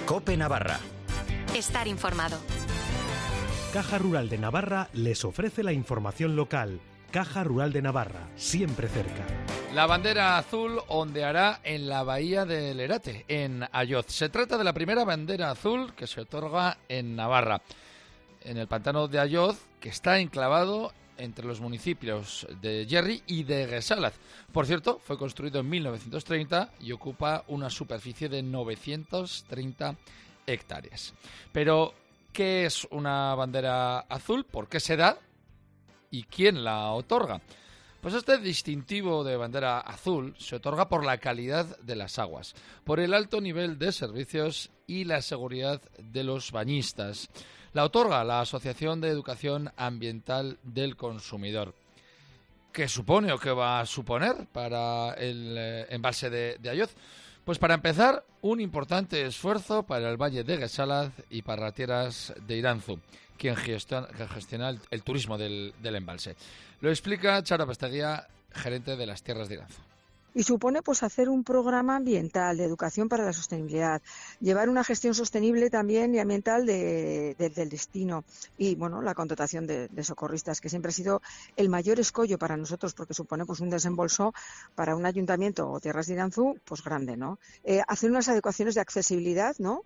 COPE Navarra. Estar informado. Caja Rural de Navarra les ofrece la información local. Caja Rural de Navarra, siempre cerca. La bandera azul ondeará en la bahía de Lerate, en Ayoz. Se trata de la primera bandera azul que se otorga en Navarra, en el pantano de Ayoz, que está enclavado entre los municipios de Gerri y de Guesalaz. Por cierto, fue construido en 1930 y ocupa una superficie de 930 hectáreas. Pero, ¿qué es una bandera azul? ¿Por qué se da? ¿Y quién la otorga? Pues este distintivo de bandera azul se otorga por la calidad de las aguas, por el alto nivel de servicios y la seguridad de los bañistas. La otorga la Asociación de Educación Ambiental del Consumidor. ¿Qué supone o qué va a suponer para el embalse de Ayoz? Pues para empezar, un importante esfuerzo para el Valle de Guesalaz y para tierras de Iranzu, quien gestiona el turismo del embalse. Lo explica Charo Pesteguía, gerente de las tierras de Iranzu. Y supone pues hacer un programa ambiental de educación para la sostenibilidad, llevar una gestión sostenible también y ambiental del destino y bueno, la contratación de socorristas, que siempre ha sido el mayor escollo para nosotros, porque supone pues un desembolso para un ayuntamiento o tierras de Iranzu pues grande, ¿no? Hacer unas adecuaciones de accesibilidad, ¿no?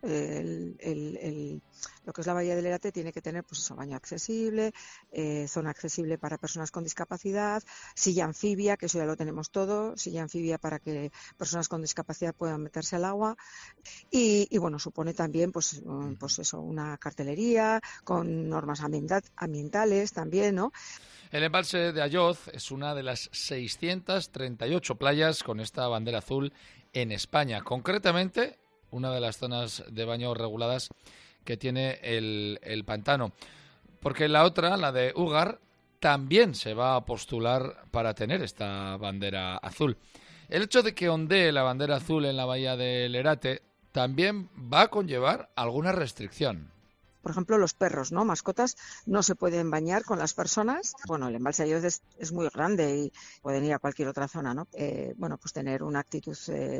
Lo que es la bahía del Lerate tiene que tener pues eso, baño accesible, zona accesible para personas con discapacidad, silla anfibia, que eso ya lo tenemos todo, silla anfibia para que personas con discapacidad puedan meterse al agua y bueno, supone también pues eso, una cartelería con normas ambientales también, ¿no? El embalse de Ayoz es una de las 638 playas con esta bandera azul en España, concretamente una de las zonas de baño reguladas que tiene el pantano, porque la otra, la de Úgar, también se va a postular para tener esta bandera azul. El hecho de que ondee la bandera azul en la bahía de Lerate también va a conllevar alguna restricción. Por ejemplo, los perros, ¿no? Mascotas no se pueden bañar con las personas. Bueno, el embalse de Ayoz es muy grande y pueden ir a cualquier otra zona, ¿no? Bueno, pues tener una actitud,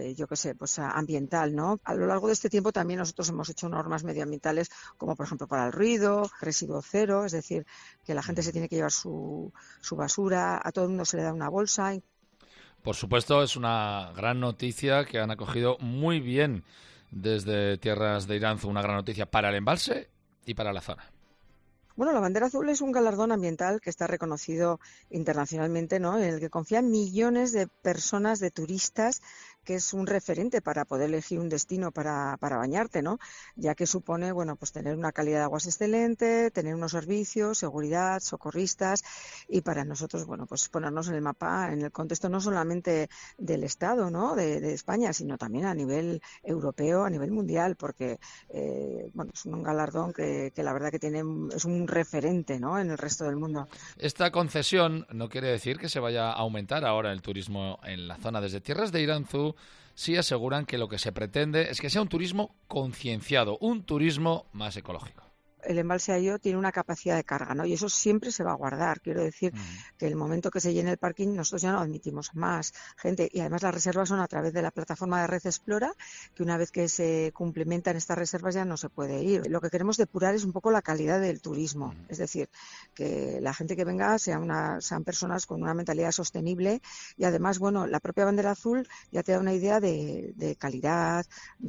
pues ambiental, ¿no? A lo largo de este tiempo también nosotros hemos hecho normas medioambientales, como por ejemplo para el ruido, residuo cero, es decir, que la gente se tiene que llevar su basura, a todo el mundo se le da una bolsa. Por supuesto, es una gran noticia que han acogido muy bien desde tierras de Iranzu, una gran noticia para el embalse y para la zona. Bueno, la bandera azul es un galardón ambiental que está reconocido internacionalmente, ¿no? En el que confían millones de personas, de turistas, que es un referente para poder elegir un destino para bañarte, ¿no? Ya que supone, bueno, pues tener una calidad de aguas excelente, tener unos servicios, seguridad, socorristas y para nosotros, bueno, pues ponernos en el mapa, en el contexto no solamente del Estado, ¿no? De España, sino también a nivel europeo, a nivel mundial, porque, bueno, es un galardón que la verdad que es un referente, ¿no? En el resto del mundo. Esta concesión no quiere decir que se vaya a aumentar ahora el turismo en la zona. Desde tierras de Iranzu sí aseguran que lo que se pretende es que sea un turismo concienciado, un turismo más ecológico. El embalse de Ayoz tiene una capacidad de carga, ¿no? Y eso siempre se va a guardar. Quiero decir que el momento que se llene el parking nosotros ya no admitimos más gente y además las reservas son a través de la plataforma de Red Explora, que una vez que se complementan estas reservas ya no se puede ir. Lo que queremos depurar es un poco la calidad del turismo, es decir, que la gente que venga sean personas con una mentalidad sostenible y además, bueno, la propia bandera azul ya te da una idea de calidad,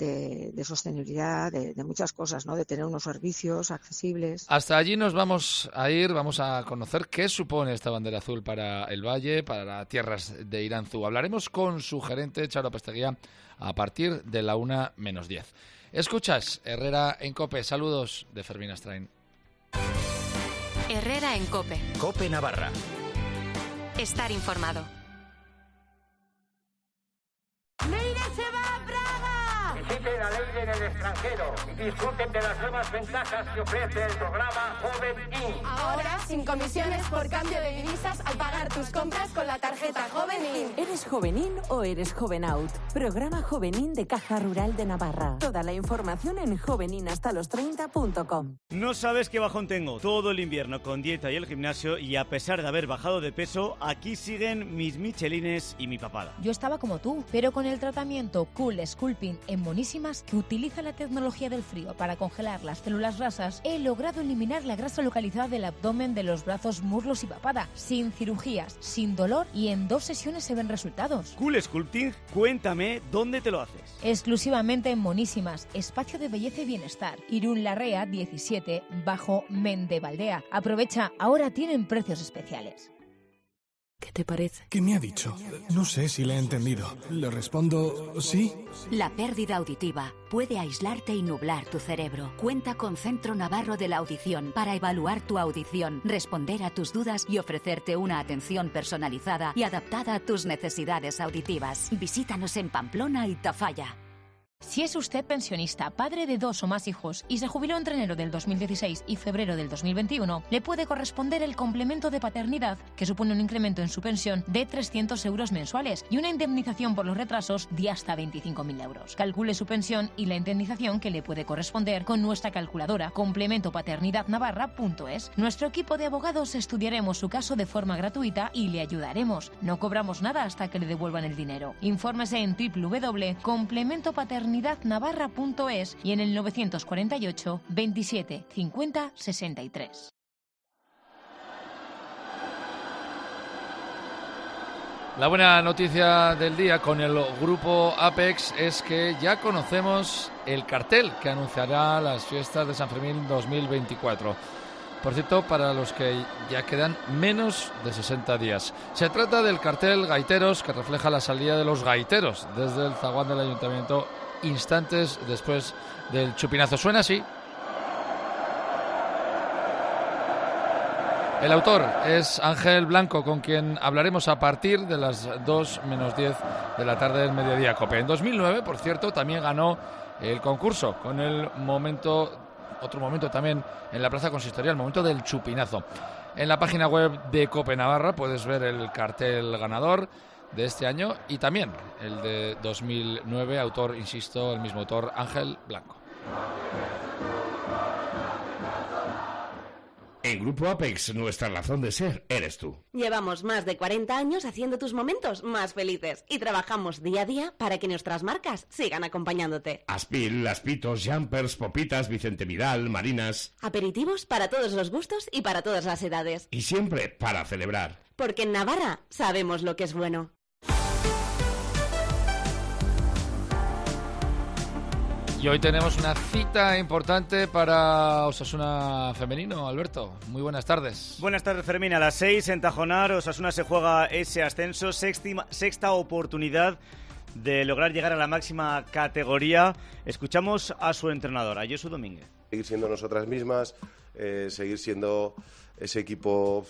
de sostenibilidad, de muchas cosas, ¿no? De tener unos servicios accesibles. Hasta allí nos vamos a ir, vamos a conocer qué supone esta bandera azul para el Valle, para tierras de Iranzu. Hablaremos con su gerente, Charo Pesteguía, a partir de la 1:10. Escuchas Herrera en COPE. Saludos de Fermín Astrain. Herrera en COPE. COPE Navarra. Estar informado. ¡Leire se va a Praga! Visiten a Leire en el extranjero y disfruten de las nuevas ventajas que ofrece el programa Joven In. Ahora, sin comisiones por cambio de divisas al pagar tus compras con la tarjeta Joven In. ¿Eres Jovenín o eres Jovenaut? Programa Jovenín de Caja Rural de Navarra. Toda la información en joveninhastalostreinta.com. No sabes qué bajón tengo. Todo el invierno con dieta y el gimnasio y a pesar de haber bajado de peso, aquí siguen mis michelines y mi papada. Yo estaba como tú, pero con el tratamiento Cool Sculpting en Monísima además que utiliza la tecnología del frío para congelar las células grasas, he logrado eliminar la grasa localizada del abdomen, de los brazos, muslos y papada, sin cirugías, sin dolor, y en 2 sesiones se ven resultados. Cool Sculpting, cuéntame dónde te lo haces. Exclusivamente en Monísimas, espacio de belleza y bienestar. Irún Larrea 17, bajo Mendevaldea. Aprovecha, ahora tienen precios especiales. ¿Qué te parece? ¿Qué me ha dicho? No sé si le he entendido. ¿Le respondo sí? La pérdida auditiva puede aislarte y nublar tu cerebro. Cuenta con Centro Navarro de la Audición para evaluar tu audición, responder a tus dudas y ofrecerte una atención personalizada y adaptada a tus necesidades auditivas. Visítanos en Pamplona y Tafalla. Si es usted pensionista, padre de 2 o más hijos y se jubiló entre enero del 2016 y febrero del 2021, le puede corresponder el complemento de paternidad, que supone un incremento en su pensión de 300 euros mensuales y una indemnización por los retrasos de hasta 25.000 euros. Calcule su pensión y la indemnización que le puede corresponder con nuestra calculadora complementopaternidadnavarra.es. Nuestro equipo de abogados estudiaremos su caso de forma gratuita y le ayudaremos. No cobramos nada hasta que le devuelvan el dinero. Infórmese en www.complementopaternidadnavarra.es y en el 948 27 50 63. La buena noticia del día con el grupo Apex es que ya conocemos el cartel que anunciará las fiestas de San Fermín 2024. Por cierto, para los que ya quedan menos de 60 días. Se trata del cartel Gaiteros, que refleja la salida de los gaiteros desde el zaguán del ayuntamiento instantes después del chupinazo. Suena así. El autor es Ángel Blanco, con quien hablaremos a partir de las 2 menos 10 de la tarde del mediodía COPE. En 2009, por cierto, también ganó el concurso con el otro momento también en la plaza consistorial, el momento del chupinazo. En la página web de COPE Navarra puedes ver el cartel ganador de este año y también el de 2009, autor, insisto, el mismo autor, Ángel Blanco. En Grupo Apex, nuestra razón de ser eres tú. Llevamos más de 40 años haciendo tus momentos más felices y trabajamos día a día para que nuestras marcas sigan acompañándote. Aspil, Aspitos, Jumpers, Popitas, Vicente Vidal, Marinas. Aperitivos para todos los gustos y para todas las edades. Y siempre para celebrar. Porque en Navarra sabemos lo que es bueno. Y hoy tenemos una cita importante para Osasuna femenino. Alberto, muy buenas tardes. Buenas tardes, Fermín. A las 6 en Tajonar, Osasuna se juega ese ascenso, sexta oportunidad de lograr llegar a la máxima categoría. Escuchamos a su entrenador, a Josu Domínguez. Seguir siendo nosotras mismas, seguir siendo ese equipo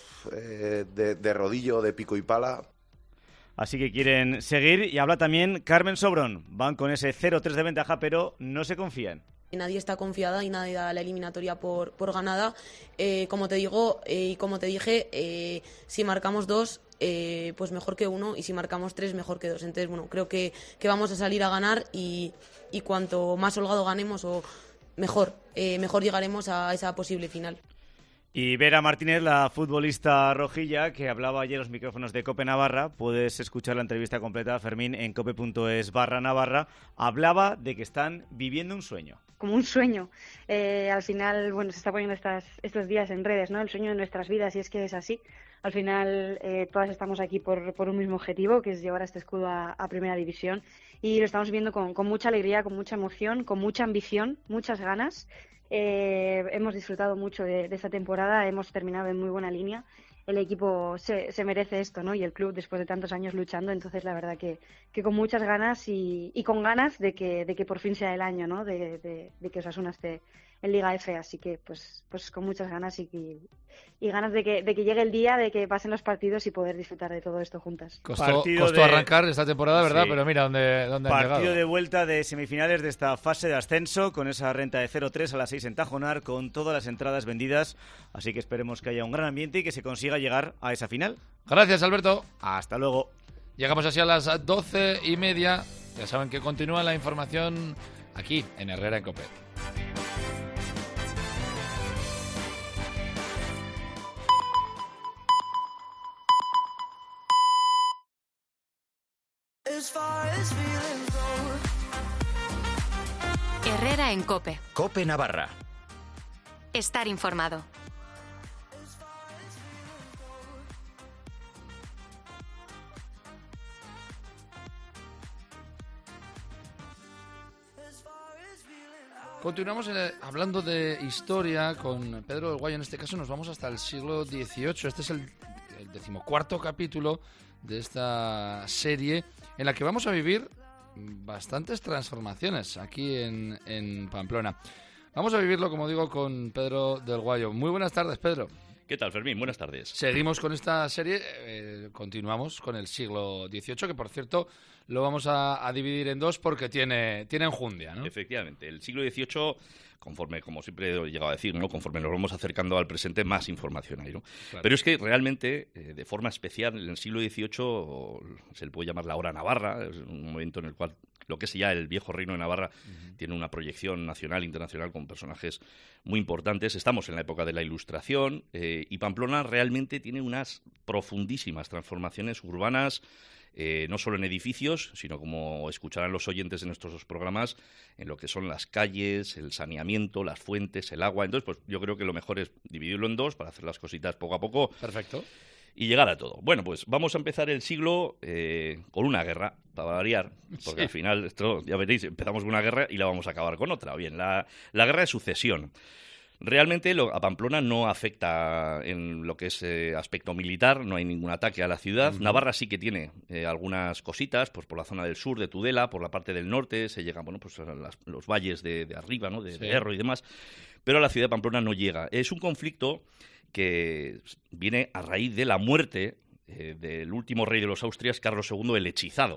de rodillo, de pico y pala. Así que quieren seguir, y habla también Carmen Sobrón. Van con ese 0-3 de ventaja, pero no se confían. Nadie está confiada y nadie da la eliminatoria por ganada. Como te digo y como te dije, si marcamos 2, pues mejor que 1, y si marcamos 3, mejor que 2. Entonces, bueno, creo que vamos a salir a ganar y cuanto más holgado ganemos, o mejor llegaremos a esa posible final. Y Vera Martínez, la futbolista rojilla, que hablaba ayer en los micrófonos de COPE Navarra, puedes escuchar la entrevista completa, Fermín, en cope.es/Navarra, hablaba de que están viviendo un sueño. Como un sueño. Al final, bueno, se está poniendo estos días en redes, ¿no? El sueño de nuestras vidas, y es que es así. Al final, todas estamos aquí por un mismo objetivo, que es llevar a este escudo a Primera División, y lo estamos viviendo con mucha alegría, con mucha emoción, con mucha ambición, muchas ganas. Hemos disfrutado mucho de esta temporada, hemos terminado en muy buena línea. El equipo se merece esto, ¿no? Y el club, después de tantos años luchando, entonces la verdad que con muchas ganas y con ganas de que por fin sea el año, ¿no? De que Osasuna esté en Liga F, así que pues con muchas ganas y ganas de que llegue el día, de que pasen los partidos y poder disfrutar de todo esto juntas. Costó arrancar esta temporada, ¿verdad? Sí. Pero mira dónde han llegado. Partido de vuelta de semifinales de esta fase de ascenso, con esa renta de 0-3 a las 6 en Tajonar, con todas las entradas vendidas, así que esperemos que haya un gran ambiente y que se consiga llegar a esa final. Gracias, Alberto. Hasta luego. Llegamos así a las 12:30. Ya saben que continúa la información aquí en Herrera en COPE. As far as feelings go, Herrera en COPE. COPE Navarra. Estar informado. Continuamos hablando de historia con Pedro del Guayo. En este caso nos vamos hasta el siglo XVIII. Este es el 14º capítulo de esta serie en la que vamos a vivir bastantes transformaciones aquí en Pamplona. Vamos a vivirlo, como digo, con Pedro del Guayo. Muy buenas tardes, Pedro. ¿Qué tal, Fermín? Buenas tardes. Seguimos con esta serie, continuamos con el siglo XVIII, que por cierto lo vamos a dividir en dos porque tiene enjundia, ¿no? Efectivamente, el siglo XVIII, conforme, como siempre he llegado a decir, ¿no? Conforme nos vamos acercando al presente, más información hay, ¿no? Claro. Pero es que realmente, de forma especial, en el siglo XVIII se le puede llamar la Hora Navarra, es un momento en el cual lo que es ya el viejo reino de Navarra tiene una proyección nacional e internacional con personajes muy importantes. Estamos en la época de la Ilustración y Pamplona realmente tiene unas profundísimas transformaciones urbanas, no solo en edificios, sino, como escucharán los oyentes de nuestros dos programas, en lo que son las calles, el saneamiento, las fuentes, el agua. Entonces, pues yo creo que lo mejor es dividirlo en dos para hacer las cositas poco a poco. Perfecto. Y llegar a todo. Bueno, pues vamos a empezar el siglo con una guerra, para variar, porque al final, esto ya veréis, empezamos con una guerra y la vamos a acabar con otra. Bien, la guerra de sucesión. Realmente a Pamplona no afecta en lo que es aspecto militar, no hay ningún ataque a la ciudad. Navarra sí que tiene algunas cositas, pues por la zona del sur de Tudela, por la parte del norte, se llega, bueno, pues a los valles de arriba, ¿no? De Erro y demás, pero a la ciudad de Pamplona no llega. Es un conflicto que viene a raíz de la muerte del último rey de los Austrias, Carlos II el Hechizado.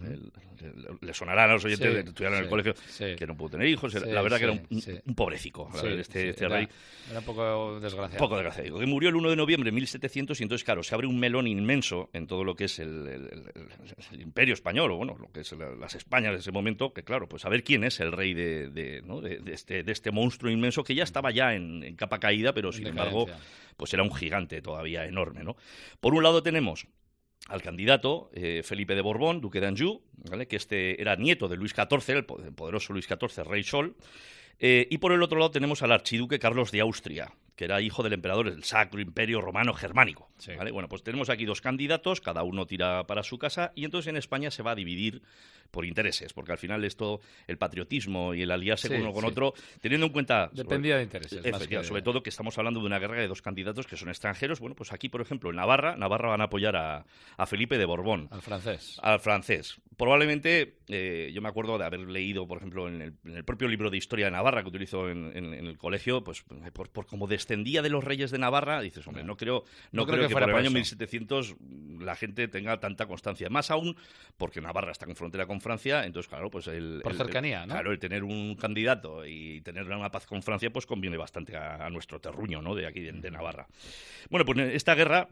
Le sonarán a los oyentes que estudiaron en el colegio que no pudo tener hijos. La verdad que era un pobrecico. Este rey era un poco desgraciado. Poco desgraciado. Que murió el 1 de noviembre de 1700 y entonces, claro, se abre un melón inmenso en todo lo que es el Imperio Español, o bueno, lo que es las Españas de ese momento, que claro, pues a ver quién es el rey de este monstruo inmenso que ya estaba ya en capa caída, pero sin embargo, pues era un gigante todavía enorme, ¿no? Por un lado tenemos al candidato Felipe de Borbón, duque de Anjou, ¿vale? Que era nieto de Luis XIV, el poderoso Luis XIV, rey Sol, y por el otro lado tenemos al archiduque Carlos de Austria, que era hijo del emperador del Sacro Imperio Romano Germánico. ¿Vale? Bueno, pues tenemos aquí dos candidatos, cada uno tira para su casa, y entonces en España se va a dividir por intereses, porque al final esto, el patriotismo y el aliarse uno con otro, teniendo en cuenta... Dependía de intereses. Sobre todo que estamos hablando de una guerra de dos candidatos que son extranjeros. Bueno, pues aquí, por ejemplo, en Navarra van a apoyar a Felipe de Borbón. Al francés. Al francés. Probablemente, yo me acuerdo de haber leído, por ejemplo, en el propio libro de historia de Navarra que utilizo en el colegio, pues por como descendía de los reyes de Navarra, dices, hombre, no creo que por el año 1700 la gente tenga tanta constancia. Más aún porque Navarra está en frontera con Francia, entonces, claro, pues por cercanía, ¿no? Claro, el tener un candidato y tener una paz con Francia, pues conviene bastante a nuestro terruño, ¿no? De aquí, de Navarra. Bueno, pues esta guerra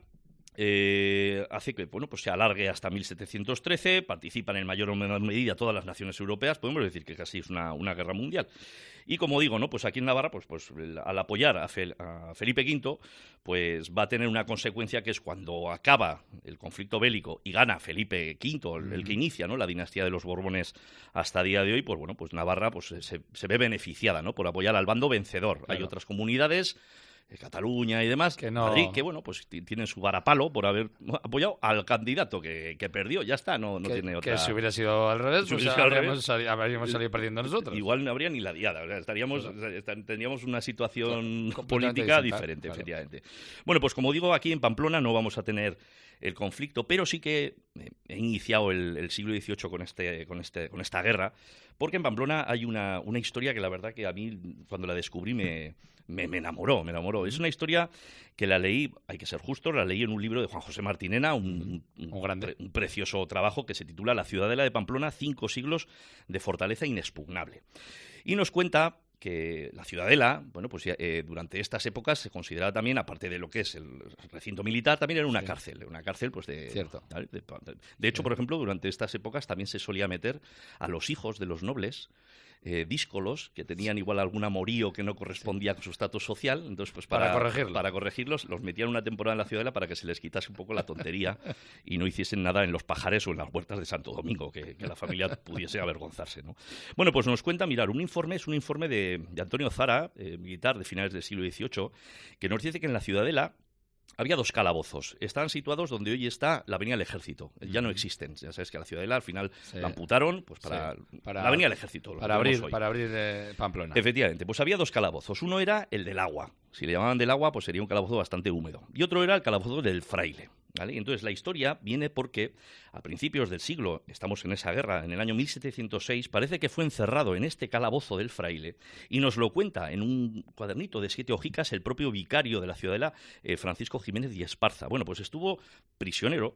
hace que, bueno, pues se alargue hasta 1713, participan en mayor o menor medida todas las naciones europeas, podemos decir que casi es una guerra mundial. Y como digo, ¿no? Pues aquí en Navarra, pues al apoyar a Felipe V, pues va a tener una consecuencia que es cuando acaba el conflicto bélico y gana Felipe V, el que inicia, ¿no? La dinastía de los Borbones hasta el día de hoy, pues bueno, pues Navarra pues se ve beneficiada, ¿no? Por apoyar al bando vencedor. Claro. Hay otras comunidades, Cataluña y demás, que no... Madrid, que bueno, pues tienen su varapalo por haber apoyado al candidato que perdió, ya está, no tiene otra... Que si hubiera sido al revés, pues habríamos salido perdiendo nosotros. Igual no habría ni la diada, o sea, tendríamos una situación política diferente, claro. Efectivamente. Bueno, pues como digo, aquí en Pamplona no vamos a tener el conflicto, pero sí que he iniciado el siglo XVIII con esta guerra, porque en Pamplona hay una historia que la verdad que a mí, cuando la descubrí, me enamoró. Es una historia que la leí, hay que ser justo, la leí en un libro de Juan José Martinena, un precioso trabajo que se titula La Ciudadela de Pamplona, 5 siglos de fortaleza inexpugnable. Y nos cuenta que la Ciudadela, bueno, pues durante estas épocas se consideraba también, aparte de lo que es el recinto militar, también era una cárcel pues de... Cierto. De hecho, por ejemplo, durante estas épocas también se solía meter a los hijos de los nobles díscolos que tenían igual algún amorío que no correspondía con su estatus social. Entonces, pues para corregirlos, los metían una temporada en la Ciudadela para que se les quitase un poco la tontería y no hiciesen nada en los pajares o en las huertas de Santo Domingo, que la familia pudiese avergonzarse, ¿no? Bueno, pues nos cuenta, mirar, un informe de Antonio Zara, militar de finales del siglo XVIII, que nos dice que en la Ciudadela había 2 calabozos. Estaban situados donde hoy está la Avenida del Ejército. Ya no existen. Ya sabes que la Ciudadela al final la amputaron pues para la Avenida del Ejército. Para abrir Pamplona. Efectivamente. Pues había 2 calabozos. Uno era el del agua. Si le llamaban del agua, pues sería un calabozo bastante húmedo. Y otro era el calabozo del fraile. ¿Vale? Entonces la historia viene porque a principios del siglo, estamos en esa guerra, en el año 1706, parece que fue encerrado en este calabozo del fraile y nos lo cuenta en un cuadernito de 7 hojicas el propio vicario de la Ciudadela, Francisco Jiménez y Esparza. Bueno, pues estuvo prisionero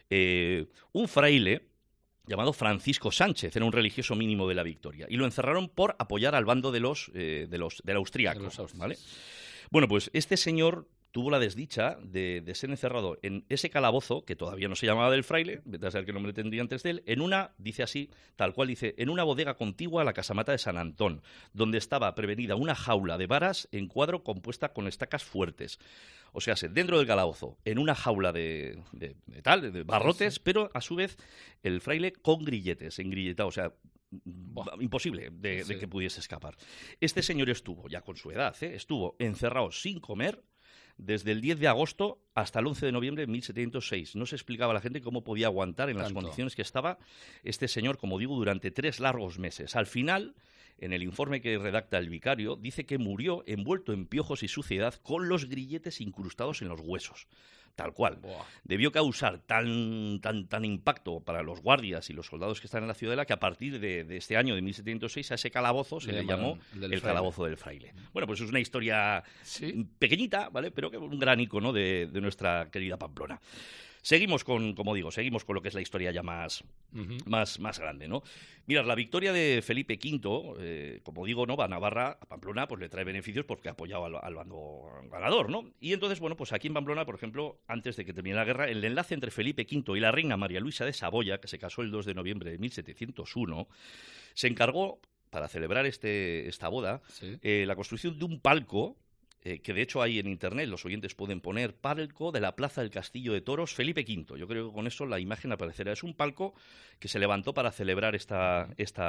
un fraile llamado Francisco Sánchez, era un religioso mínimo de la Victoria, y lo encerraron por apoyar al bando del austríaco, ¿vale? Bueno, pues este señor tuvo la desdicha de ser encerrado en ese calabozo, que todavía no se llamaba del fraile, vete a saber qué nombre tendría antes de él, en una, dice así, tal cual dice, en una bodega contigua a la casamata de San Antón, donde estaba prevenida una jaula de varas en cuadro compuesta con estacas fuertes. O sea, dentro del calabozo, en una jaula de barrotes, pero a su vez el fraile con grilletes, engrilletado, o sea, imposible de que pudiese escapar. Este señor estuvo, ya con su edad, estuvo encerrado sin comer desde el 10 de agosto hasta el 11 de noviembre de 1706. No se explicaba a la gente cómo podía aguantar en las condiciones que estaba este señor, como digo, durante 3 largos meses. Al final, en el informe que redacta el vicario, dice que murió envuelto en piojos y suciedad con los grilletes incrustados en los huesos. Tal cual. Buah. Debió causar tan impacto para los guardias y los soldados que están en la Ciudadela que a partir de este año de 1706 a ese calabozo se le llamó el calabozo del fraile. Bueno, pues es una historia pequeñita, ¿vale? Pero que un gran icono de nuestra querida Pamplona. Seguimos con lo que es la historia ya más grande, ¿no? Mirad, la victoria de Felipe V, como digo, ¿no? Va a Navarra, a Pamplona, pues le trae beneficios porque ha apoyado al bando ganador, ¿no? Y entonces, bueno, pues aquí en Pamplona, por ejemplo, antes de que termine la guerra, el enlace entre Felipe V y la reina María Luisa de Saboya, que se casó el 2 de noviembre de 1701, se encargó, para celebrar esta boda, la construcción de un palco, que de hecho hay en internet, los oyentes pueden poner palco de la Plaza del Castillo de Toros Felipe V. Yo creo que con eso la imagen aparecerá. Es un palco que se levantó para celebrar esta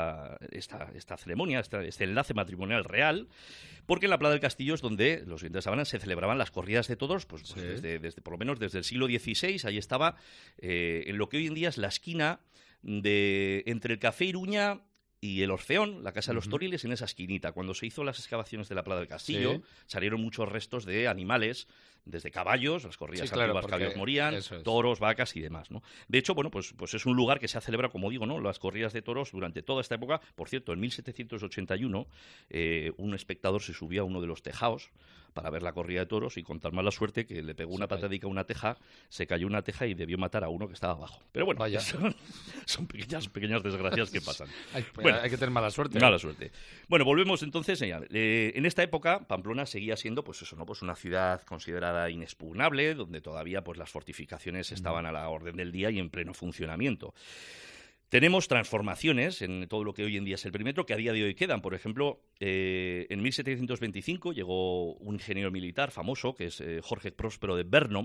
ceremonia, este enlace matrimonial real, porque en la Plaza del Castillo es donde, los oyentes sabrán, se celebraban las corridas de toros, pues desde por lo menos desde el siglo XVI. Ahí estaba, en lo que hoy en día es la esquina entre el Café Iruña y el Orfeón, la Casa de los Toriles, en esa esquinita. Cuando se hizo las excavaciones de la Plaza del Castillo, salieron muchos restos de animales, desde caballos, las corridas antiguas, caballos morían, toros, vacas y demás, ¿no? De hecho, bueno, pues es un lugar que se ha celebrado, como digo, ¿no? Las corridas de toros durante toda esta época. Por cierto, en 1781, un espectador se subió a uno de los tejados para ver la corrida de toros y con tan mala suerte que le pegó una patadica a una teja, se cayó una teja y debió matar a uno que estaba abajo. Pero bueno, son pequeñas desgracias que pasan. Hay que tener mala suerte. Mala suerte. Bueno, volvemos entonces. En esta época, Pamplona seguía siendo, pues eso, ¿no? Pues una ciudad considerada inexpugnable, donde todavía pues las fortificaciones estaban a la orden del día y en pleno funcionamiento. Tenemos transformaciones en todo lo que hoy en día es el perímetro, que a día de hoy quedan. Por ejemplo, en 1725 llegó un ingeniero militar famoso, que es Jorge Próspero de Vermont,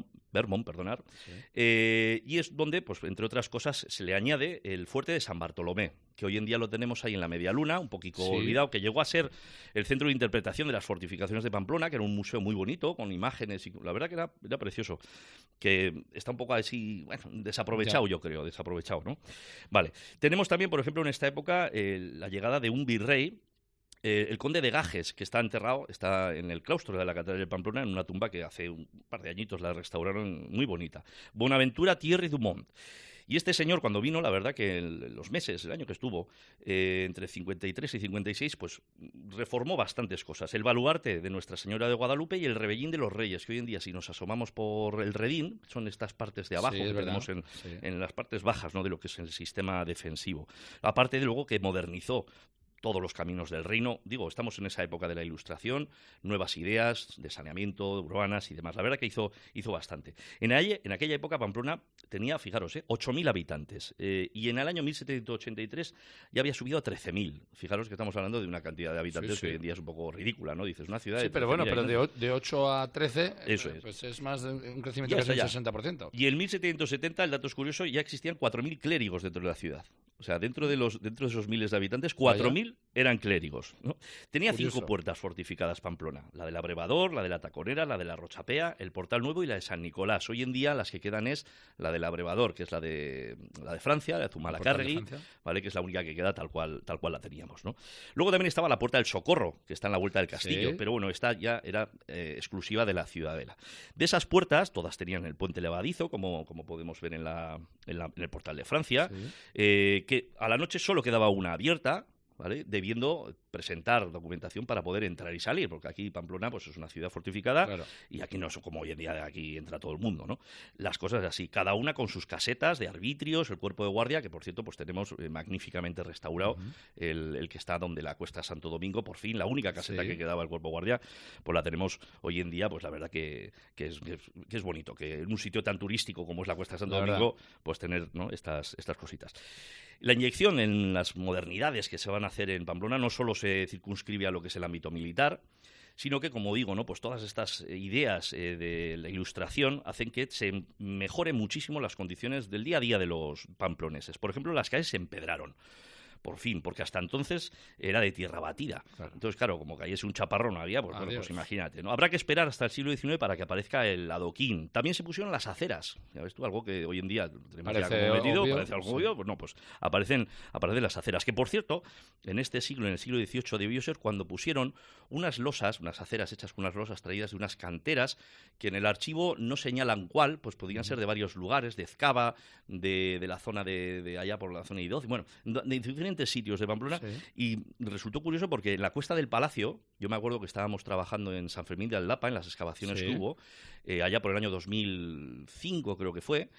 y es donde, pues entre otras cosas, se le añade el fuerte de San Bartolomé, que hoy en día lo tenemos ahí en la Media Luna, un poquito olvidado, que llegó a ser el centro de interpretación de las fortificaciones de Pamplona, que era un museo muy bonito, con imágenes, y la verdad que era precioso, que está un poco así, bueno, desaprovechado, yo creo, ¿no? Vale. Tenemos también, por ejemplo, en esta época, la llegada de un virrey, el conde de Gajes, que está enterrado, está en el claustro de la Catedral de Pamplona, en una tumba que hace un par de añitos la restauraron, muy bonita. Bonaventura Thierry Dumont. Y este señor, cuando vino, la verdad que el año que estuvo, entre 53 y 56, pues reformó bastantes cosas. El baluarte de Nuestra Señora de Guadalupe y el rebellín de los Reyes, que hoy en día, si nos asomamos por el redín, son estas partes de abajo que tenemos en las partes bajas, ¿no?, de lo que es el sistema defensivo. Aparte de luego que modernizó todos los caminos del reino. Digo, estamos en esa época de la Ilustración, nuevas ideas de saneamiento, urbanas y demás. La verdad que hizo bastante. En aquella época Pamplona tenía, fijaros, 8.000 habitantes. Y en el año 1783 ya había subido a 13.000. Fijaros que estamos hablando de una cantidad de habitantes que hoy en día es un poco ridícula, ¿no? Dices, una ciudad de 13.000 pero bueno, habitantes. de 8 a 13 Eso es. Pues es más de un crecimiento casi del 60%. Y en 1770, el dato es curioso, ya existían 4.000 clérigos dentro de la ciudad. O sea, dentro de esos miles de habitantes, 4.000 eran clérigos, ¿no? Tenía 5 puertas fortificadas Pamplona. La del Abrevador, la de la Taconera, la de la Rochapea, el Portal Nuevo y la de San Nicolás. Hoy en día las que quedan es la del Abrevador, que es la de Francia, de Zumalacárregui, ¿vale? Que es la única que queda tal cual la teníamos, ¿no? Luego también estaba la Puerta del Socorro, que está en la vuelta del castillo, pero bueno, esta ya era exclusiva de la ciudadela. De esas puertas, todas tenían el puente levadizo, como podemos ver en el Portal de Francia, que a la noche solo quedaba una abierta, ¿vale? Debiendo presentar documentación para poder entrar y salir, porque aquí Pamplona pues es una ciudad fortificada y aquí no es como hoy en día, aquí entra todo el mundo, ¿no? Las cosas así, cada una con sus casetas de arbitrios, el cuerpo de guardia, que por cierto pues tenemos magníficamente restaurado, el que está donde la Cuesta Santo Domingo, por fin, la única caseta que quedaba el cuerpo de guardia, pues la tenemos hoy en día, pues la verdad que es bonito, que en un sitio tan turístico como es la Cuesta Santo Domingo, pues tener, ¿no? estas cositas. La inyección en las modernidades que se van a hacer en Pamplona no solo se circunscribe a lo que es el ámbito militar, sino que, como digo, ¿no? Pues todas estas ideas de la Ilustración hacen que se mejoren muchísimo las condiciones del día a día de los pamploneses. Por ejemplo, las calles se empedraron. Por fin, porque hasta entonces era de tierra batida. Entonces, claro, como cayese un chaparrón había, pues bueno, pues imagínate, ¿no? Habrá que esperar hasta el siglo XIX para que aparezca el adoquín. También se pusieron las aceras. Ya ves tú, algo que hoy en día tenemos ya como metido, parece algo obvio, pues no, pues aparecen las aceras. Que, por cierto, en este siglo, en el siglo XVIII, debió ser cuando pusieron unas losas, unas aceras hechas con unas losas traídas de unas canteras, que en el archivo no señalan cuál, pues podían ser de varios lugares, de Ezcaba, de la zona de allá por la zona de Idoz, bueno, de diferentes sitios de Pamplona, y resultó curioso porque en la Cuesta del Palacio, yo me acuerdo que estábamos trabajando en San Fermín de Aldapa, en las excavaciones que hubo, allá por el año 2005 creo que fue,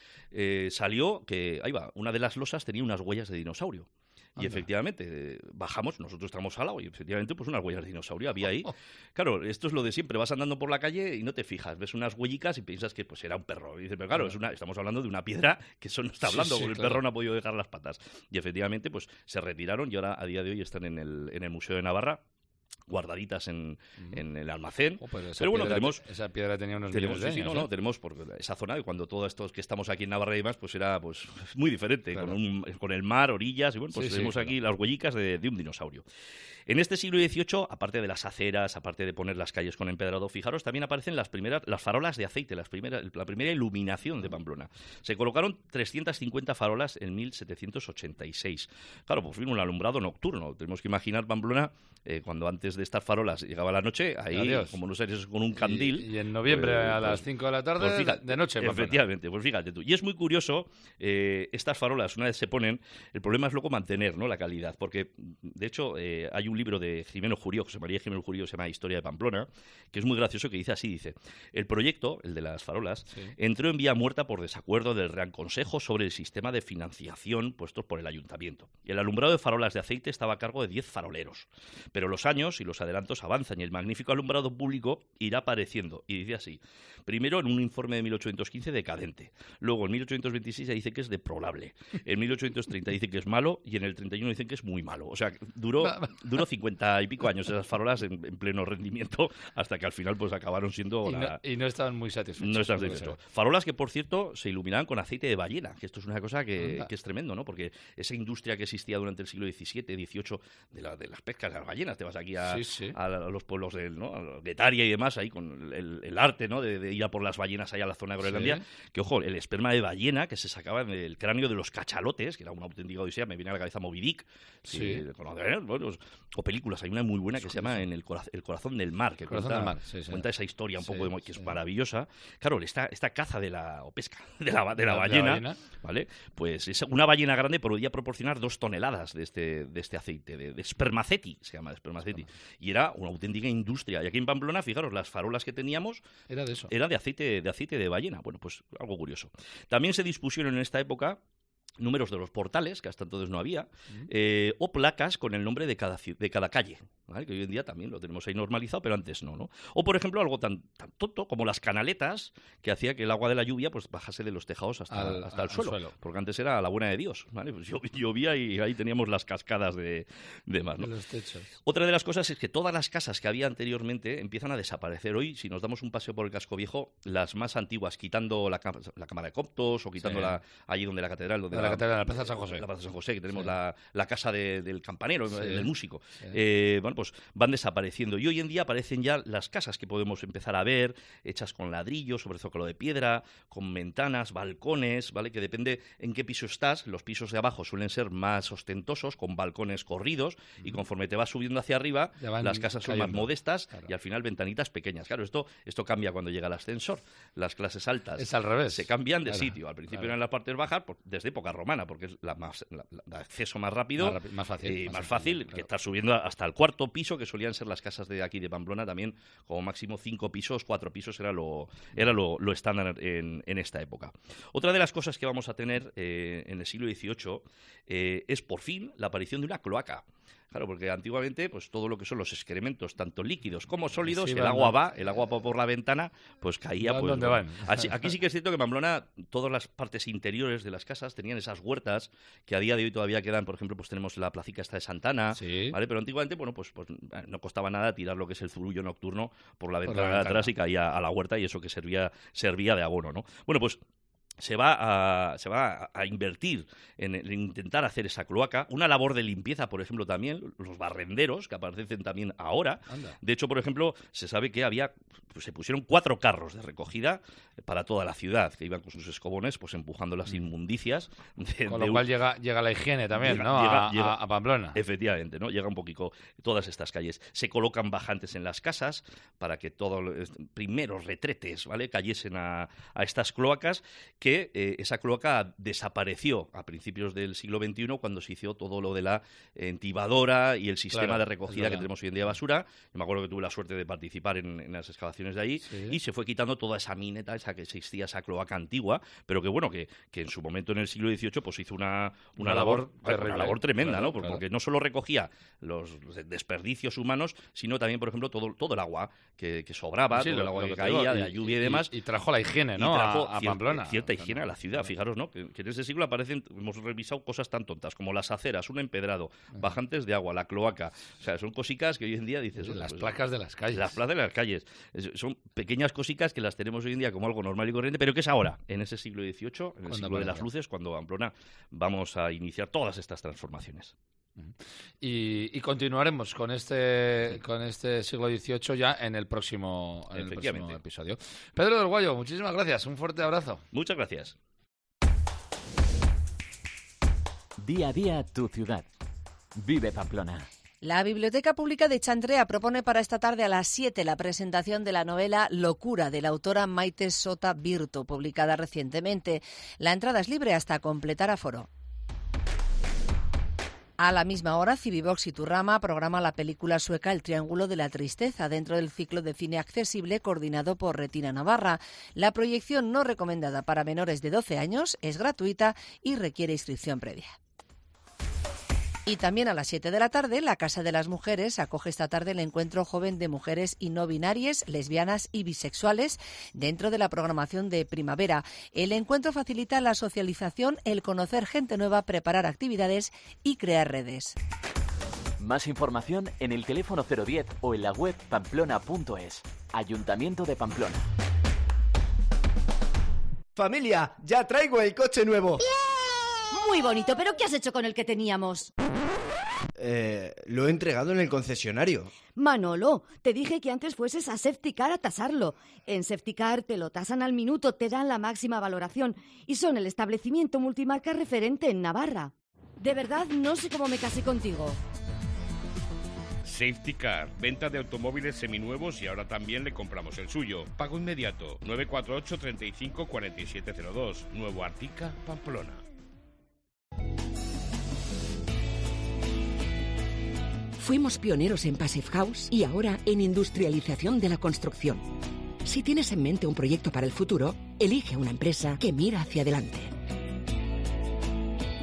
salió que, ahí va, una de las losas tenía unas huellas de dinosaurio. Y efectivamente, bajamos, nosotros estamos al lado y efectivamente pues unas huellas de dinosaurio había ahí. Claro, esto es lo de siempre, vas andando por la calle y no te fijas, ves unas huellicas y piensas que pues era un perro. Y dices, pero claro, estamos hablando de una piedra que eso no está hablando, porque el perro no ha podido dejar las patas. Y efectivamente pues se retiraron y ahora a día de hoy están en el Museo de Navarra, guardaditas en el almacén. Pero bueno, esa piedra tenía unos millones de años. No, tenemos porque esa zona de cuando todos estos que estamos aquí en Navarra y demás, pues era pues muy diferente, con el mar, orillas, y bueno, pues tenemos aquí las huellicas de un dinosaurio. En este siglo XVIII, aparte de las aceras, aparte de poner las calles con empedrado, fijaros, también aparecen las farolas de aceite, la primera iluminación de Pamplona. Se colocaron 350 farolas en 1786. Claro, pues vino un alumbrado nocturno. Tenemos que imaginar Pamplona cuando antes de estas farolas llegaba la noche, ahí, como no sé, con un candil. Y en noviembre a las 5 de la tarde, pues fíjate, de noche. Efectivamente, pues fíjate tú. Y es muy curioso, estas farolas, una vez se ponen, el problema es luego mantener, ¿no?, la calidad, porque de hecho hay un libro de Jimeno Jurío, José María Jimeno Jurío, se llama Historia de Pamplona, que es muy gracioso, que dice así, dice: el proyecto, el de las farolas, entró en vía muerta por desacuerdo del Real Consejo sobre el sistema de financiación puestos por el ayuntamiento. Y el alumbrado de farolas de aceite estaba a cargo de 10 faroleros. Pero los años y los adelantos avanzan y el magnífico alumbrado público irá apareciendo. Y dice así: primero en un informe de 1815 decadente, luego en 1826 ya dice que es deplorable, en 1830 dice que es malo y en el 31 dicen que es muy malo. O sea, duró 50 y pico años esas farolas en pleno rendimiento, hasta que al final pues acabaron siendo... Y no estaban muy satisfechos. No estaban satisfechos. Farolas que, por cierto, se iluminaban con aceite de ballena, que esto es una cosa que es tremendo, ¿no? Porque esa industria que existía durante el siglo XVII, XVIII, de las pescas de las ballenas, te vas aquí a los pueblos de Guetaria y demás, ahí con el arte, ¿no?, de ir a por las ballenas allá a la zona de Groenlandia, que, ojo, el esperma de ballena que se sacaba del cráneo de los cachalotes, que era una auténtica odisea, me viene a la cabeza Moby Dick, o películas, hay una muy buena que se llama El corazón del mar, que cuenta esa historia un poco que es maravillosa. Claro, esta caza o pesca de la ballena, ¿vale? Pues una ballena grande podía proporcionar 2 toneladas de este aceite, de spermaceti, se llama spermaceti, y era una auténtica industria. Y aquí en Pamplona, fijaros, las farolas que teníamos era de aceite de ballena. Bueno, pues algo curioso. También se dispusieron en esta época números de los portales, que hasta entonces no había, o placas con el nombre de cada calle, ¿vale? Que hoy en día también lo tenemos ahí normalizado, pero antes no. O, por ejemplo, algo tan tonto como las canaletas, que hacía que el agua de la lluvia pues bajase de los tejados hasta el suelo, porque antes era la buena de Dios, ¿vale? Pues llovía y ahí teníamos las cascadas de más, ¿no? De los techos. Otra de las cosas es que todas las casas que había anteriormente empiezan a desaparecer. Hoy, si nos damos un paseo por el casco viejo, las más antiguas, quitando la cámara de Coptos o quitando allí donde la catedral, donde la Plaza de San José. La Plaza de San José, que tenemos la casa del campanero, del músico. Sí. Bueno, pues van desapareciendo. Y hoy en día aparecen ya las casas que podemos empezar a ver, hechas con ladrillo, sobre zócalo de piedra, con ventanas, balcones, ¿vale? Que depende en qué piso estás. Los pisos de abajo suelen ser más ostentosos, con balcones corridos, y conforme te vas subiendo hacia arriba, las casas son más modestas, y al final ventanitas pequeñas. Claro, esto cambia cuando llega el ascensor. Las clases altas es al revés. Se cambian de sitio. Al principio eran las partes bajas, desde época romana, porque es el acceso más rápido, más fácil, que estar subiendo hasta el cuarto piso, que solían ser las casas de aquí de Pamplona también, como máximo 5 pisos, 4 pisos era lo estándar en esta época. Otra de las cosas que vamos a tener en el siglo XVIII es por fin la aparición de una cloaca. Claro, porque antiguamente, pues todo lo que son los excrementos, tanto líquidos como sólidos, el agua va por la ventana, pues caía. Van donde van. Aquí sí que es cierto que en Pamplona todas las partes interiores de las casas tenían esas huertas que a día de hoy todavía quedan. Por ejemplo, pues tenemos la placica esta de Santana, ¿vale? Pero antiguamente, bueno, pues no costaba nada tirar lo que es el zurullo nocturno por la ventana de atrás y caía a la huerta, y eso que servía de abono, ¿no? Bueno, pues se va a invertir en intentar hacer esa cloaca. Una labor de limpieza, por ejemplo, también, los barrenderos, que aparecen también ahora. Anda. De hecho, por ejemplo, se sabe que se pusieron 4 carros de recogida para toda la ciudad, que iban con sus escobones pues empujando las inmundicias. Con lo cual llega la higiene también, ¿no? A Pamplona. Efectivamente, ¿no? Llega un poquito todas estas calles. Se colocan bajantes en las casas para que todos los primeros retretes, ¿vale?, cayesen a estas cloacas, que esa cloaca desapareció a principios del siglo XXI cuando se hizo todo lo de la entibadora y el sistema de recogida que tenemos hoy en día de basura. Yo me acuerdo que tuve la suerte de participar en las excavaciones de ahí, y se fue quitando toda esa mineta, esa que existía, esa cloaca antigua, pero que bueno, que en su momento en el siglo XVIII pues hizo una labor tremenda, ¿no? Porque no solo recogía los desperdicios humanos, sino también, por ejemplo, todo el agua que sobraba, todo el agua que caía, de la lluvia y demás. Y trajo la higiene, ¿no? A Pamplona. Cierta higiene a la ciudad. Fijaros, ¿no? Que en ese siglo hemos revisado cosas tan tontas como las aceras, un empedrado, bajantes de agua, la cloaca. O sea, son cosicas que hoy en día dices... Las placas de las calles. Las placas de las calles. Son pequeñas cosicas que las tenemos hoy en día como algo normal y corriente, pero que es ahora, en ese siglo XVIII, en el siglo de las luces, cuando Pamplona vamos a iniciar todas estas transformaciones. Y continuaremos con este siglo XVIII ya en el próximo episodio. Pedro del Guayo, muchísimas gracias. Un fuerte abrazo. Muchas gracias. Día a día tu ciudad. Vive Pamplona. La Biblioteca Pública de Chantrea propone para esta tarde a las 7 la presentación de la novela Locura, de la autora Maite Sota Virto, publicada recientemente. La entrada es libre hasta completar aforo. A la misma hora, Civivox y Turrama programa la película sueca El Triángulo de la Tristeza, dentro del ciclo de cine accesible coordinado por Retina Navarra. La proyección no recomendada para menores de 12 años es gratuita y requiere inscripción previa. Y también a las 7 de la tarde, la Casa de las Mujeres acoge esta tarde el encuentro joven de mujeres y no binarias, lesbianas y bisexuales dentro de la programación de primavera. El encuentro facilita la socialización, el conocer gente nueva, preparar actividades y crear redes. Más información en el teléfono 010 o en la web pamplona.es. Ayuntamiento de Pamplona. Familia, ya traigo el coche nuevo. ¡Bien! Muy bonito, pero ¿qué has hecho con el que teníamos? Lo he entregado en el concesionario. Manolo, te dije que antes fueses a Safetycar a tasarlo. En Safetycar te lo tasan al minuto, te dan la máxima valoración y son el establecimiento multimarca referente en Navarra. De verdad, no sé cómo me casé contigo. Safetycar, venta de automóviles seminuevos y ahora también le compramos el suyo. Pago inmediato, 948 35 4702, Nuevo Artica, Pamplona. Fuimos pioneros en Passive House y ahora en industrialización de la construcción. Si tienes en mente un proyecto para el futuro, elige una empresa que mira hacia adelante.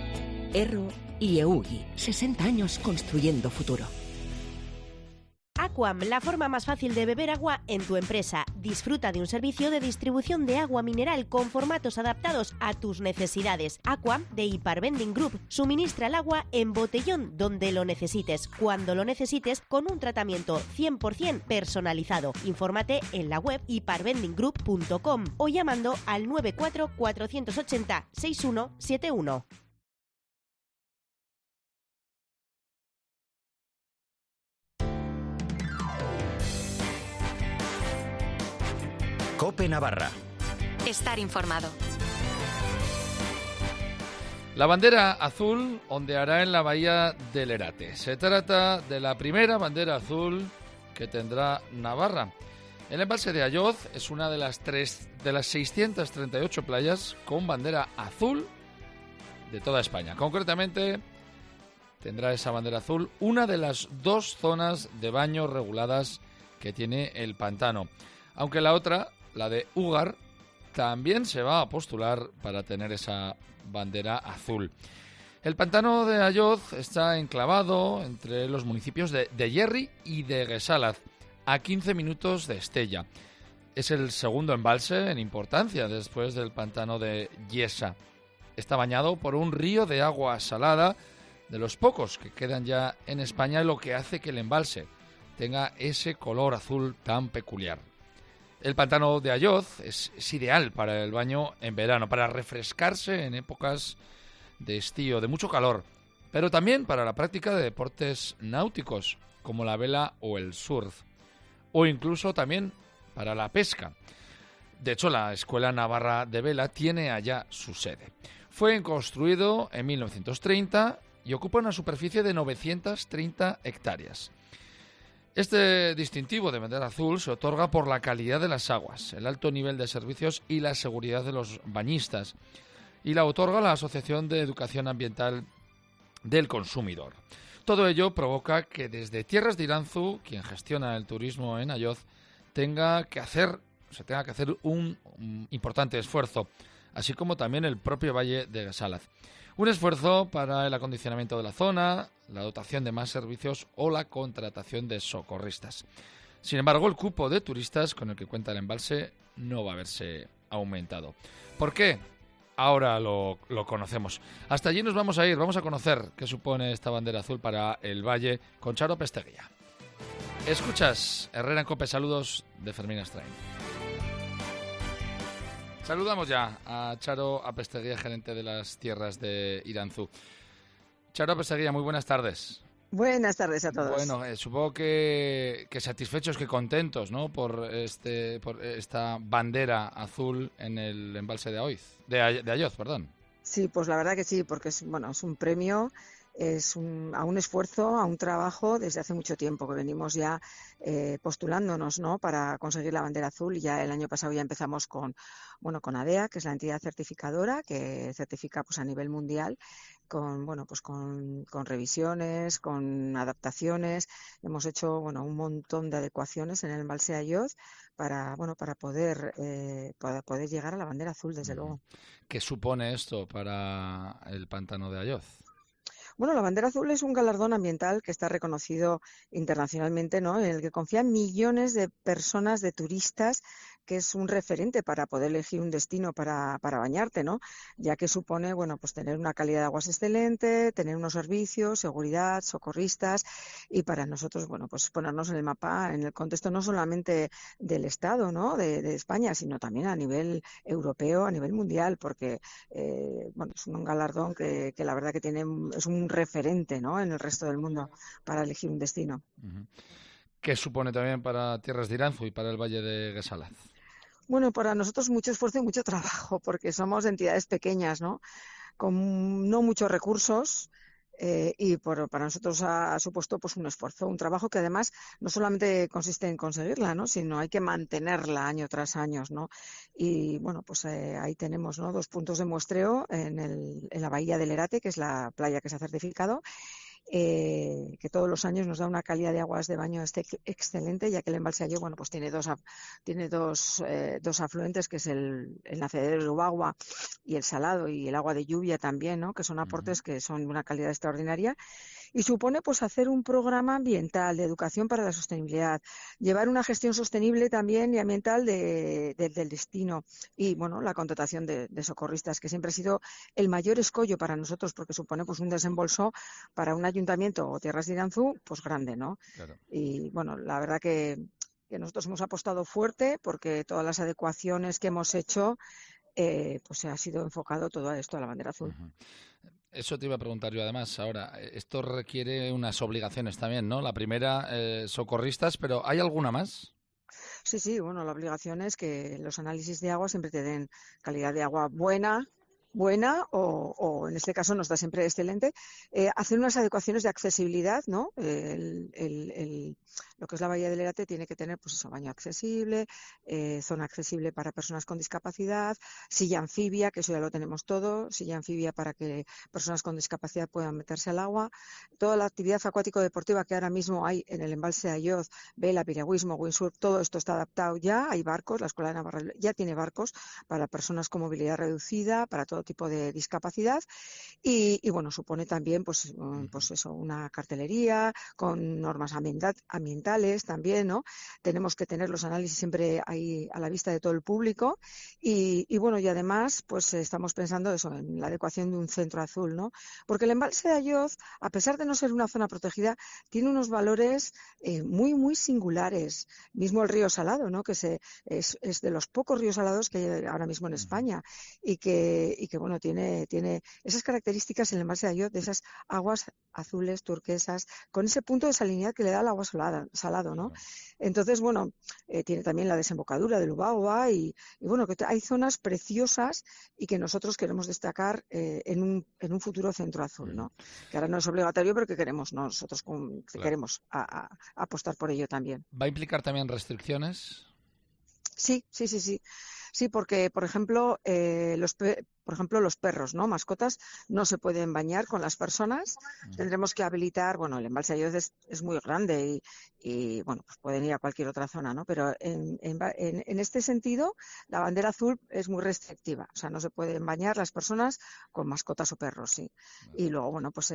Erro y EUGI. 60 años construyendo futuro. Aquam, la forma más fácil de beber agua en tu empresa. Disfruta de un servicio de distribución de agua mineral con formatos adaptados a tus necesidades. Aquam, de Ipar Vending Group, suministra el agua en botellón donde lo necesites, cuando lo necesites, con un tratamiento 100% personalizado. Infórmate en la web iparbendinggroup.com o llamando al 94 480 6171. COPE Navarra. Estar informado. La bandera azul ondeará en la bahía del Erate. Se trata de la primera bandera azul que tendrá Navarra. El embalse de Ayoz es una de las 638 playas con bandera azul de toda España. Concretamente, tendrá esa bandera azul una de las 2 zonas de baño reguladas que tiene el pantano. Aunque la otra, la de Úgar, también se va a postular para tener esa bandera azul. El pantano de Ayoz está enclavado entre los municipios de Yerri y de Guesalaz, a 15 minutos de Estella. Es el segundo embalse en importancia después del pantano de Yesa. Está bañado por un río de agua salada, de los pocos que quedan ya en España, lo que hace que el embalse tenga ese color azul tan peculiar. El pantano de Ayoz es ideal para el baño en verano, para refrescarse en épocas de estío, de mucho calor, pero también para la práctica de deportes náuticos, como la vela o el surf, o incluso también para la pesca. De hecho, la Escuela Navarra de Vela tiene allá su sede. Fue construido en 1930 y ocupa una superficie de 930 hectáreas. Este distintivo de bandera azul se otorga por la calidad de las aguas, el alto nivel de servicios y la seguridad de los bañistas, y la otorga la Asociación de Educación Ambiental del Consumidor. Todo ello provoca que desde Tierras de Iranzu, quien gestiona el turismo en Ayoz, se tenga que hacer un importante esfuerzo, así como también el propio Valle de Guesalaz. Un esfuerzo para el acondicionamiento de la zona, la dotación de más servicios o la contratación de socorristas. Sin embargo, el cupo de turistas con el que cuenta el embalse no va a verse aumentado. ¿Por qué? Ahora lo conocemos. Hasta allí nos vamos a ir, vamos a conocer qué supone esta bandera azul para el Valle con Charo Apesteguía. Escuchas Herrera en COPE, saludos de Fermín Astrain. Saludamos ya a Charo Apesteguía, gerente de las tierras de Iranzu. Charo Apesteguía, muy buenas tardes. Buenas tardes a todos. Bueno, supongo que satisfechos, que contentos, ¿no? por esta bandera azul en el embalse de Ayoz, perdón. Sí, pues la verdad que sí, porque es un premio, a un esfuerzo, a un trabajo desde hace mucho tiempo que venimos ya postulándonos, ¿no?, para conseguir la bandera azul. Ya el año pasado ya empezamos con ADEA, que es la entidad certificadora que certifica pues a nivel mundial, con revisiones, con adaptaciones. Hemos hecho un montón de adecuaciones en el embalse de Ayoz para poder llegar a la bandera azul, desde luego. ¿Qué supone esto para el pantano de Ayoz? Bueno, la bandera azul es un galardón ambiental que está reconocido internacionalmente, ¿no?, en el que confían millones de personas, de turistas, que es un referente para poder elegir un destino para bañarte, ¿no?, ya que supone, tener una calidad de aguas excelente, tener unos servicios, seguridad, socorristas, y para nosotros, ponernos en el mapa, en el contexto no solamente del Estado, ¿no?, de España, sino también a nivel europeo, a nivel mundial, porque, es un galardón que la verdad que es un referente, ¿no?, en el resto del mundo para elegir un destino. Uh-huh. ¿Qué supone también para Tierras de Iranzu y para el Valle de Guesalaz? Bueno, para nosotros mucho esfuerzo y mucho trabajo, porque somos entidades pequeñas, ¿no?, con no muchos recursos, y para nosotros ha supuesto un esfuerzo, un trabajo que además no solamente consiste en conseguirla, ¿no?, sino hay que mantenerla año tras año, ¿no? Y ahí tenemos, ¿no?, 2 puntos de muestreo en la bahía del Erate, que es la playa que se ha certificado, que todos los años nos da una calidad de aguas de baño excelente, ya que el embalse Ayó, bueno, pues tiene dos afluentes, que es el nacedero del Ubagua y el salado, y el agua de lluvia también, ¿no? Que son aportes que son de una calidad extraordinaria. Y supone pues hacer un programa ambiental de educación para la sostenibilidad, llevar una gestión sostenible también y ambiental del destino, y bueno, la contratación de socorristas, que siempre ha sido el mayor escollo para nosotros, porque supone pues un desembolso para un ayuntamiento o Tierras de Iranzú pues grande, ¿no? Claro. Y bueno, la verdad que nosotros hemos apostado fuerte, porque todas las adecuaciones que hemos hecho pues se ha sido enfocado todo a esto, a la bandera azul. Eso te iba a preguntar yo además. Ahora, esto requiere unas obligaciones también, ¿no? La primera, socorristas, pero ¿hay alguna más? Sí, bueno, la obligación es que los análisis de agua siempre te den calidad de agua buena o en este caso nos da siempre excelente, hacer unas adecuaciones de accesibilidad, ¿no? Lo que es la Bahía del Erate tiene que tener, pues eso, baño accesible, zona accesible para personas con discapacidad, silla anfibia, que eso ya lo tenemos todo, silla anfibia para que personas con discapacidad puedan meterse al agua, toda la actividad acuático-deportiva que ahora mismo hay en el embalse de Ayoz, vela, piragüismo, windsurf, todo esto está adaptado ya, hay barcos, la Escuela de Navarra ya tiene barcos para personas con movilidad reducida, para todo tipo de discapacidad, y bueno, supone también pues eso, una cartelería con normas ambientales también, ¿no? Tenemos que tener los análisis siempre ahí a la vista de todo el público, y bueno, y además pues estamos pensando eso, en la adecuación de un centro azul, ¿no? Porque el embalse de Ayoz, a pesar de no ser una zona protegida, tiene unos valores muy singulares, mismo el río Salado, ¿no? Que es de los pocos ríos salados que hay ahora mismo en España, y que bueno, tiene esas características en el embalse de Ayoz, de esas aguas azules, turquesas, con ese punto de salinidad que le da el agua salado, ¿no? Entonces, bueno, tiene también la desembocadura del Ubagua, y bueno, que hay zonas preciosas y que nosotros queremos destacar en un futuro centro azul, ¿no? Que ahora no es obligatorio, pero que queremos, ¿no? Nosotros queremos apostar por ello también. ¿Va a implicar también restricciones? Sí. Sí, porque, por ejemplo, los perros, ¿no? Mascotas, no se pueden bañar con las personas. Tendremos que habilitar, bueno, el embalse de Ayoz es muy grande y bueno, pues pueden ir a cualquier otra zona, ¿no? Pero en este sentido, la bandera azul es muy restrictiva. O sea, no se pueden bañar las personas con mascotas o perros, sí. Y luego, bueno, pues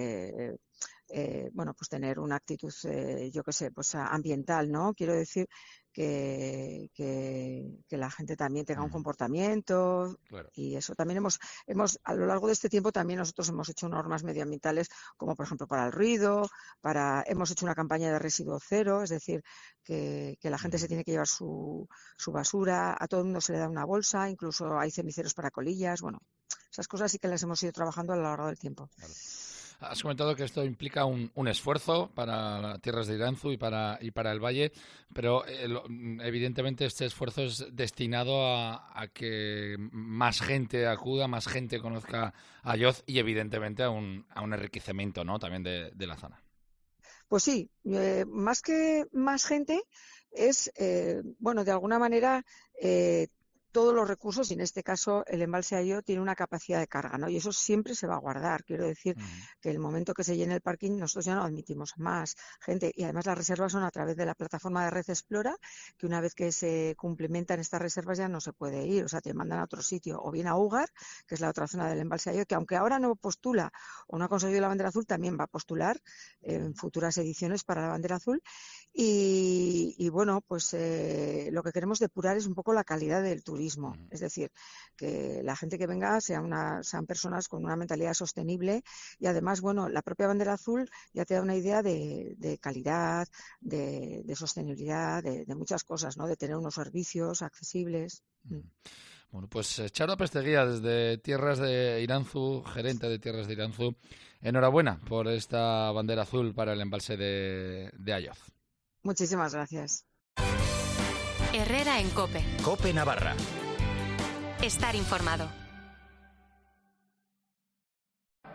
tener una actitud, yo qué sé, pues ambiental, ¿no? Quiero decir que la gente también tenga un comportamiento, claro. Y eso también hemos a lo largo de este tiempo también nosotros hemos hecho normas medioambientales, como por ejemplo para el ruido, hemos hecho una campaña de residuo cero, es decir, que la gente se tiene que llevar su basura, a todo el mundo se le da una bolsa, incluso hay ceniceros para colillas, bueno, esas cosas sí que las hemos ido trabajando a lo largo del tiempo. Claro. Has comentado que esto implica un esfuerzo para Tierras de Iranzú y para el Valle, pero evidentemente este esfuerzo es destinado a que más gente acuda, más gente conozca a Ayoz y evidentemente a un enriquecimiento, ¿no? También de la zona. Pues sí, más que más gente es, de alguna manera todos los recursos, y en este caso el embalse Ayoz tiene una capacidad de carga, ¿no? Y eso siempre se va a guardar. Quiero decir que el momento que se llene el parking nosotros ya no admitimos más gente, y además las reservas son a través de la plataforma de Red Explora, que una vez que se cumplimentan estas reservas ya no se puede ir, o sea, te mandan a otro sitio, o bien a Ugar, que es la otra zona del embalse Ayoz, que aunque ahora no postula o no ha conseguido la bandera azul, también va a postular en futuras ediciones para la bandera azul. Y bueno, pues lo que queremos depurar es un poco la calidad del turismo. Es decir, que la gente que venga sean personas con una mentalidad sostenible, y además, bueno, la propia bandera azul ya te da una idea de calidad, de sostenibilidad, de muchas cosas, ¿no? De tener unos servicios accesibles. Bueno, pues Charo Pesteguía, desde Tierras de Iranzú, gerente de Tierras de Iranzú, enhorabuena por esta bandera azul para el embalse de Ayoz. Muchísimas gracias. Herrera en COPE. COPE Navarra. Estar informado.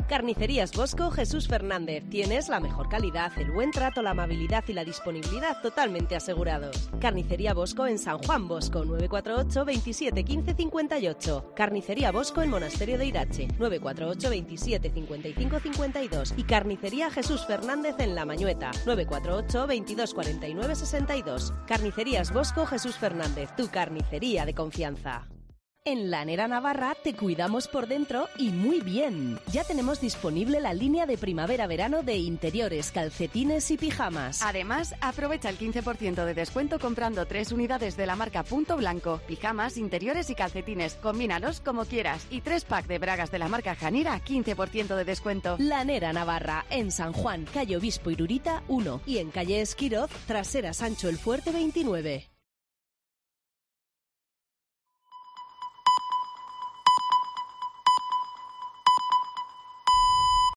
Carnicerías Bosco Jesús Fernández. Tienes la mejor calidad, el buen trato, la amabilidad y la disponibilidad totalmente asegurados. Carnicería Bosco en San Juan Bosco, 948 27 15 58. Carnicería Bosco en Monasterio de Irache, 948 27 55 52. Y Carnicería Jesús Fernández en La Mañueta, 948 22 49 62. Carnicerías Bosco Jesús Fernández, tu carnicería de confianza. En Lanera Navarra te cuidamos por dentro y muy bien. Ya tenemos disponible la línea de primavera-verano de interiores, calcetines y pijamas. Además, aprovecha el 15% de descuento comprando 3 unidades de la marca Punto Blanco. Pijamas, interiores y calcetines. Combínalos como quieras. Y 3 packs de bragas de la marca Janira, 15% de descuento. Lanera Navarra, en San Juan, calle Obispo Irurita 1 y en calle Esquiroz, trasera Sancho el Fuerte 29.